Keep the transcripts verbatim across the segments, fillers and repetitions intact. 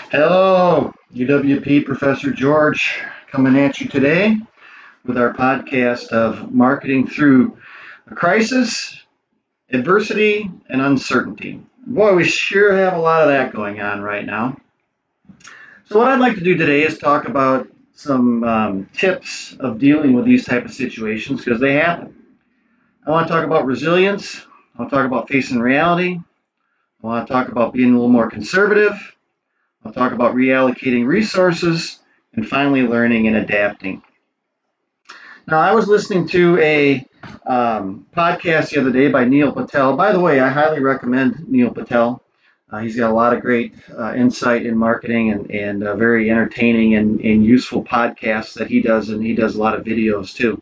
Hello, U W P Professor George coming at you today with our podcast of marketing through a crisis, adversity, and uncertainty. Boy, we sure have a lot of that going on right now. So, what I'd like to do today is talk about some um, tips of dealing with these type of situations because they happen. I want to talk about resilience. I want to talk about facing reality. I want to talk about being a little more conservative. I'll talk about reallocating resources and finally learning and adapting. Now, I was listening to a um, podcast the other day by Neil Patel. By the way, I highly recommend Neil Patel. Uh, he's got a lot of great uh, insight in marketing and, and uh, very entertaining and, and useful podcasts that he does, and he does a lot of videos too.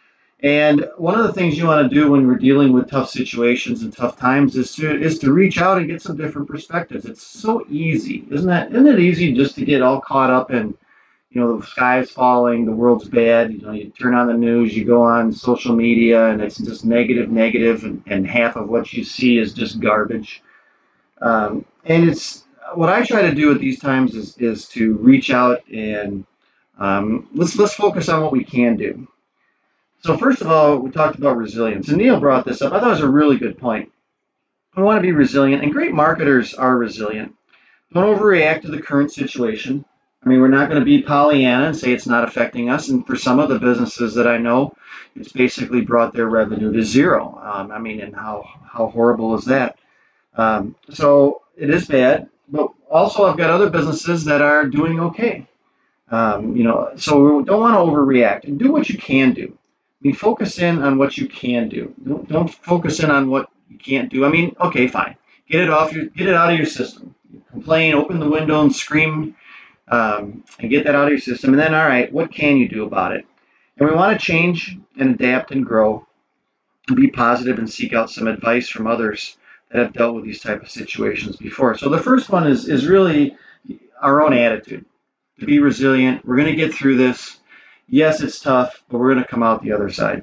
And one of the things you want to do when we're dealing with tough situations and tough times is to is to reach out and get some different perspectives. It's so easy, isn't that? Isn't it easy just to get all caught up in, you know, the sky's falling, the world's bad. You know, you turn on the news, you go on social media, and it's just negative, negative, and, and half of what you see is just garbage. Um, and it's what I try to do at these times is is to reach out and um, let's let's focus on what we can do. So first of all, we talked about resilience, and Neil brought this up. I thought it was a really good point. We want to be resilient, and great marketers are resilient. Don't overreact to the current situation. I mean, we're not going to be Pollyanna and say it's not affecting us. And for some of the businesses that I know, it's basically brought their revenue to zero. Um, I mean, and how how horrible is that? Um, so it is bad, but also I've got other businesses that are doing okay. Um, you know, so we don't want to overreact and do what you can do. I mean, focus in on what you can do. Don't, don't focus in on what you can't do. I mean, okay, fine. Get it off your, get it out of your system. Complain, open the window and scream, um, and get that out of your system. And then, all right, what can you do about it? And we want to change and adapt and grow, and be positive and seek out some advice from others that have dealt with these type of situations before. So the first one is is really our own attitude to be resilient. We're going to get through this. Yes, it's tough, but we're going to come out the other side.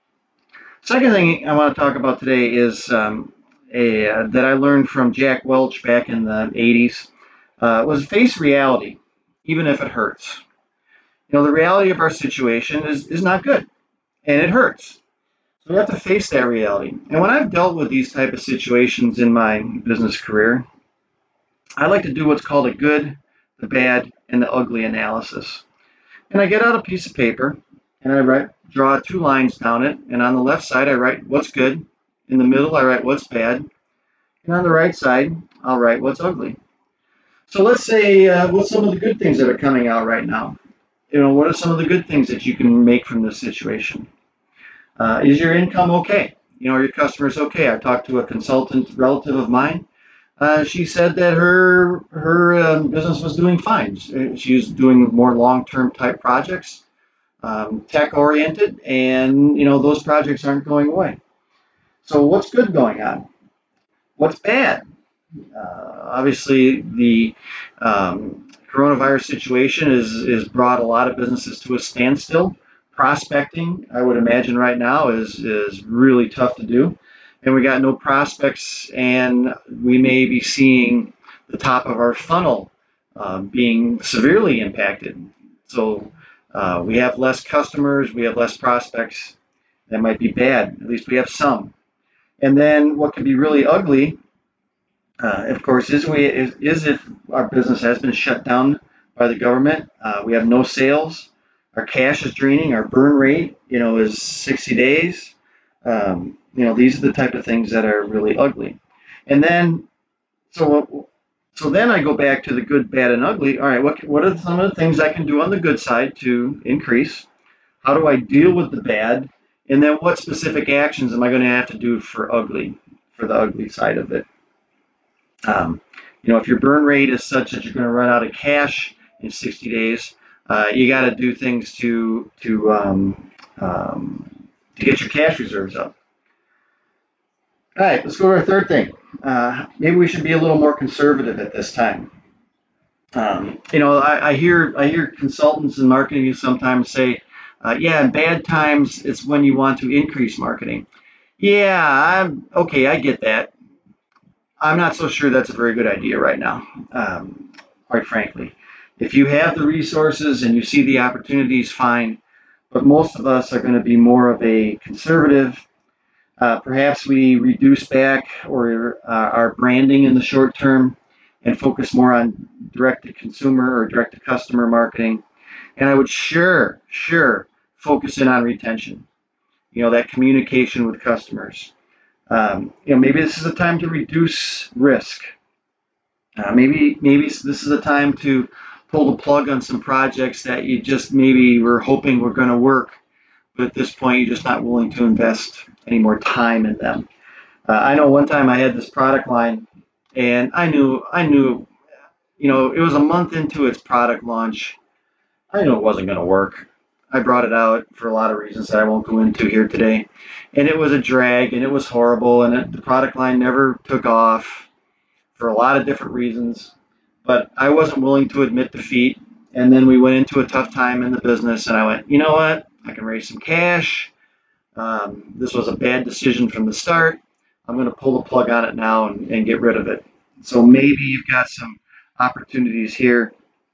Second thing I want to talk about today is um, a uh, that I learned from Jack Welch back in the eighties uh, was face reality, even if it hurts. You know, the reality of our situation is, is not good, and it hurts. So we have to face that reality. And when I've dealt with these type of situations in my business career, I like to do what's called a good, the bad, and the ugly analysis. And I get out a piece of paper and I write, draw two lines down it. And on the left side, I write what's good. In the middle, I write what's bad. And on the right side, I'll write what's ugly. So let's say uh, what's some of the good things that are coming out right now. You know, what are some of the good things that you can make from this situation? Uh, is your income okay? You know, are your customers okay? I talked to a consultant relative of mine. Uh, she said that her her um, business was doing fine. She was doing more long-term type projects, um, tech-oriented, and you know those projects aren't going away. So what's good going on? What's bad? Uh, obviously, the um, coronavirus situation is is brought a lot of businesses to a standstill. Prospecting, I would imagine right now, is is really tough to do, and we got no prospects, and we may be seeing the top of our funnel uh, being severely impacted. So uh, we have less customers, we have less prospects. That might be bad. At least we have some. And then what can be really ugly, uh, of course, is we is, is if our business has been shut down by the government. Uh, we have no sales. Our cash is draining. Our burn rate, you know, is sixty days. Um, you know, these are the type of things that are really ugly. And then, so so then I go back to the good, bad, and ugly. All right, what what are some of the things I can do on the good side to increase? How do I deal with the bad? And then what specific actions am I going to have to do for ugly, for the ugly side of it? Um, you know, if your burn rate is such that you're going to run out of cash in sixty days, uh, you got to do things to to um, um, to get your cash reserves up. All right, let's go to our third thing. Uh, maybe we should be a little more conservative at this time. Um, you know, I, I hear I hear consultants in marketing sometimes say, uh, "Yeah, in bad times, it's when you want to increase marketing." Yeah, I'm okay. I get that. I'm not so sure that's a very good idea right now. Um, quite frankly. If you have the resources and you see the opportunities, fine. But most of us are going to be more of a conservative. Uh, perhaps we reduce back or uh, our branding in the short term and focus more on direct to consumer or direct to customer marketing. And I would sure, sure focus in on retention, you know, that communication with customers. Um, you know, maybe this is a time to reduce risk. Uh, maybe maybe this is a time to pull the plug on some projects that you just maybe were hoping were going to work, but at this point you're just not willing to invest any more time in them. Uh, I know one time I had this product line, and I knew I knew, you know, it was a month into its product launch. I knew it wasn't going to work. I brought it out for a lot of reasons that I won't go into here today, and it was a drag, and it was horrible, and it, the product line never took off for a lot of different reasons. But I wasn't willing to admit defeat, and then we went into a tough time in the business, and I went, you know what? I can raise some cash. Um, this was a bad decision from the start. I'm going to pull the plug on it now and, and get rid of it. So maybe you've got some opportunities here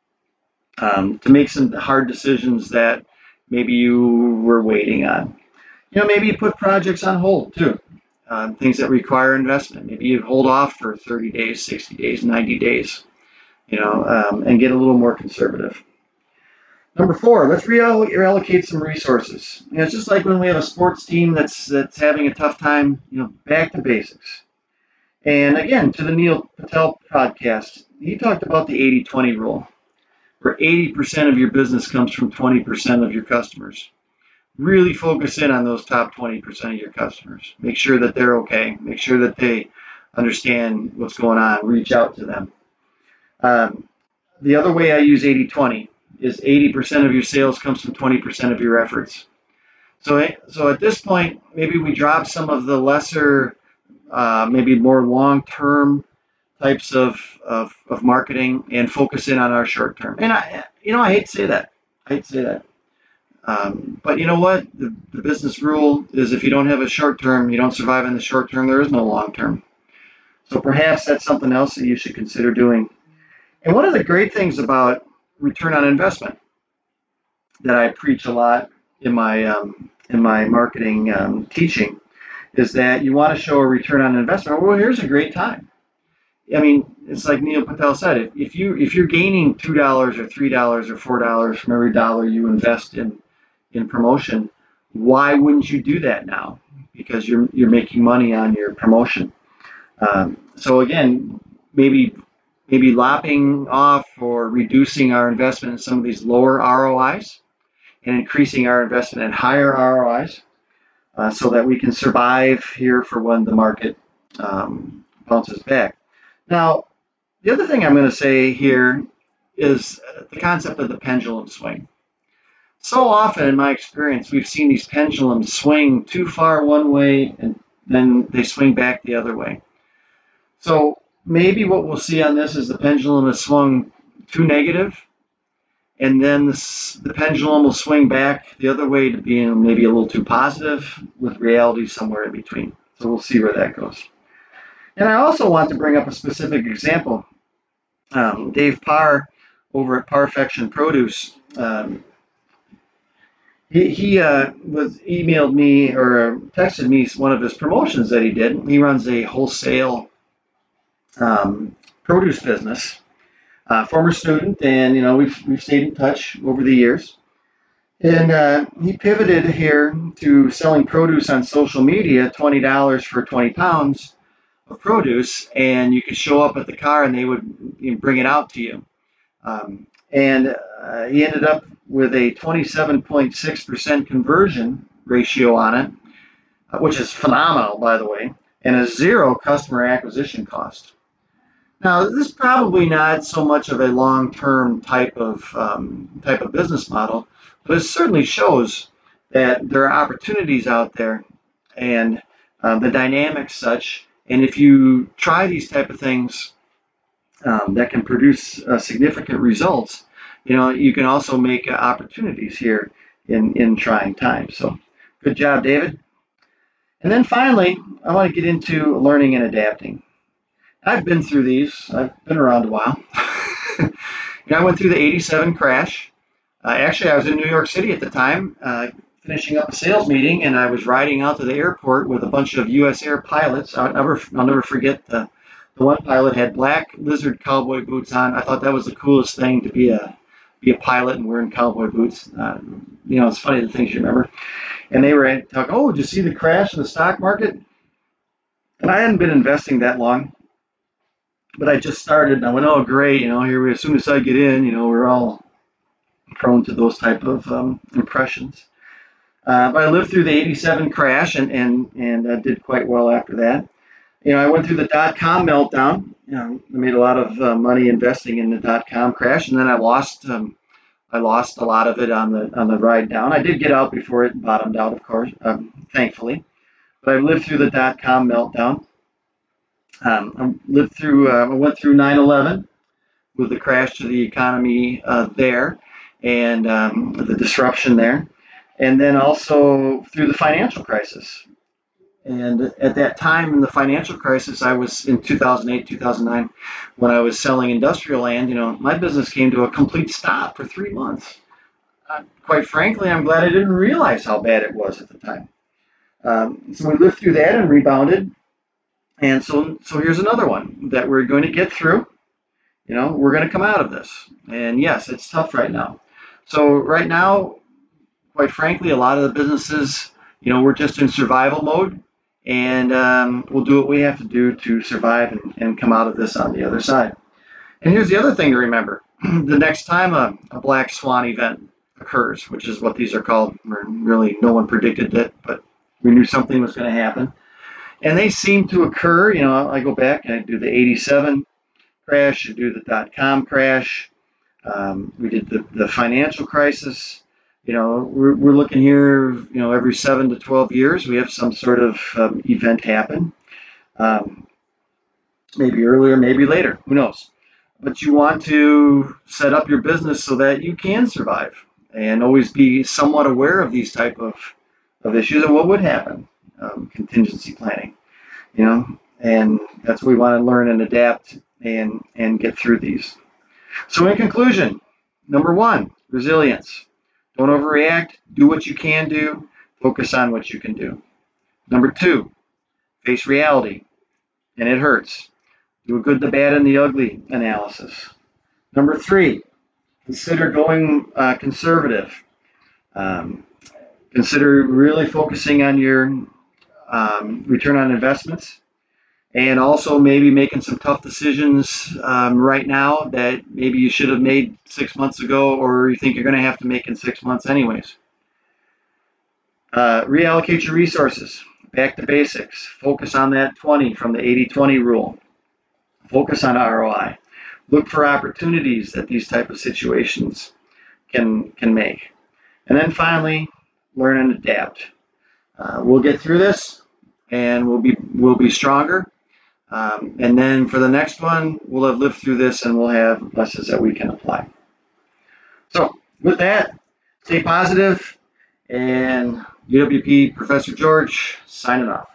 um, to make some hard decisions that maybe you were waiting on. You know, maybe you put projects on hold too, um, things that require investment. Maybe you hold off for thirty days, sixty days, ninety days, you know, um, and get a little more conservative. Number four, let's reallocate some resources. You know, it's just like when we have a sports team that's that's having a tough time, you know, back to basics. And again, to the Neil Patel podcast, he talked about the eighty twenty rule, where eighty percent of your business comes from twenty percent of your customers. Really focus in on those top twenty percent of your customers. Make sure that they're okay. Make sure that they understand what's going on. Reach out to them. Um, the other way I use eighty twenty is eighty percent of your sales comes from twenty percent of your efforts. So, so at this point, maybe we drop some of the lesser, uh, maybe more long-term types of, of, of marketing and focus in on our short-term. And I, you know, I hate to say that. I hate to say that. Um, but you know what? The, the business rule is if you don't have a short-term, you don't survive in the short-term, there is no long-term. So perhaps that's something else that you should consider doing. And one of the great things about return on investment that I preach a lot in my um, in my marketing um, teaching is that you want to show a return on investment. Well, here's a great time. I mean, it's like Neil Patel said. If, if you if you're gaining two dollars or three dollars or four dollars from every dollar you invest in in promotion, why wouldn't you do that now? Because you're you're making money on your promotion. Um, so again, maybe. maybe lopping off or reducing our investment in some of these lower R O Is and increasing our investment in higher R O Is uh, so that we can survive here for when the market um, bounces back. Now, the other thing I'm going to say here is the concept of the pendulum swing. So often in my experience, we've seen these pendulums swing too far one way and then they swing back the other way. So maybe what we'll see on this is the pendulum has swung too negative, and then this, the pendulum will swing back the other way to being maybe a little too positive, with reality somewhere in between. So we'll see where that goes. And I also want to bring up a specific example. Um, Dave Parr over at Parfection Produce, um, he, he uh, was emailed me or texted me one of his promotions that he did. He runs a wholesale Um, produce business, uh, former student, and you know we've we've stayed in touch over the years. And uh, he pivoted here to selling produce on social media, twenty dollars for twenty pounds of produce, and you could show up at the car and they would you know, bring it out to you. Um, and uh, he ended up with a twenty-seven point six percent conversion ratio on it, uh, which is phenomenal, by the way, and a zero customer acquisition cost. Now, this is probably not so much of a long-term type of um, type of business model, but it certainly shows that there are opportunities out there, and um, the dynamics such. And if you try these type of things um, that can produce uh, significant results, you know, you can also make uh, opportunities here in in trying times. So, good job, David. And then finally, I want to get into learning and adapting. I've been through these. I've been around a while. you know, I went through the eighty-seven crash. Uh, actually, I was in New York City at the time, uh, finishing up a sales meeting, and I was riding out to the airport with a bunch of U S Air pilots. I'll never, I'll never forget the, the one pilot had black lizard cowboy boots on. I thought that was the coolest thing to be a be a pilot and wearing cowboy boots. Uh, you know, it's funny the things you remember. And they were talking, oh, did you see the crash in the stock market? And I hadn't been investing that long, but I just started, and I went, oh, great, you know, here we, as soon as I get in, you know, we're all prone to those type of um, impressions. Uh, but I lived through the eighty-seven crash and and and uh, did quite well after that. You know, I went through the dot-com meltdown. You know, I made a lot of uh, money investing in the dot-com crash, and then I lost um, I lost a lot of it on the on the ride down. I did get out before it bottomed out, of course, um, thankfully. But I lived through the dot-com meltdown. Um, I lived through. Uh, I went through nine eleven with the crash to the economy uh, there, and um, the disruption there, and then also through the financial crisis. And at that time in the financial crisis, I was in two thousand eight, two thousand nine, when I was selling industrial land. You know, my business came to a complete stop for three months. Uh, quite frankly, I'm glad I didn't realize how bad it was at the time. Um, so we lived through that and rebounded. And so, so here's another one that we're going to get through. You know, we're going to come out of this. And yes, it's tough right now. So right now, quite frankly, a lot of the businesses, you know, we're just in survival mode, and um, we'll do what we have to do to survive and, and come out of this on the other side. And here's the other thing to remember. The next time a, a black swan event occurs, which is what these are called, really no one predicted it, but we knew something was going to happen. And they seem to occur, you know, I go back and I do the eighty-seven crash, I do the dot-com crash, um, we did the, the financial crisis. You know, we're, we're looking here, you know, every seven to twelve years, we have some sort of um, event happen. Um, maybe earlier, maybe later, who knows? But you want to set up your business so that you can survive and always be somewhat aware of these type of, of issues and what would happen. Um, contingency planning, you know, and that's what we want to learn and adapt and, and get through these. So in conclusion, number one, resilience. Don't overreact. Do what you can do. Focus on what you can do. Number two, face reality, and it hurts. Do a good, the bad, and the ugly analysis. Number three, consider going uh, conservative. Um, consider really focusing on your um, return on investments, and also maybe making some tough decisions um, right now that maybe you should have made six months ago, or you think you're going to have to make in six months anyways. Uh, reallocate your resources. Back to basics. Focus on that twenty from the eighty twenty rule. Focus on R O I. Look for opportunities that these type of situations can can make. And then finally, learn and adapt. Uh, we'll get through this, and we'll be we'll be stronger. Um, and then for the next one, we'll have lived through this, and we'll have lessons that we can apply. So with that, stay positive, and U W P Professor George signing off.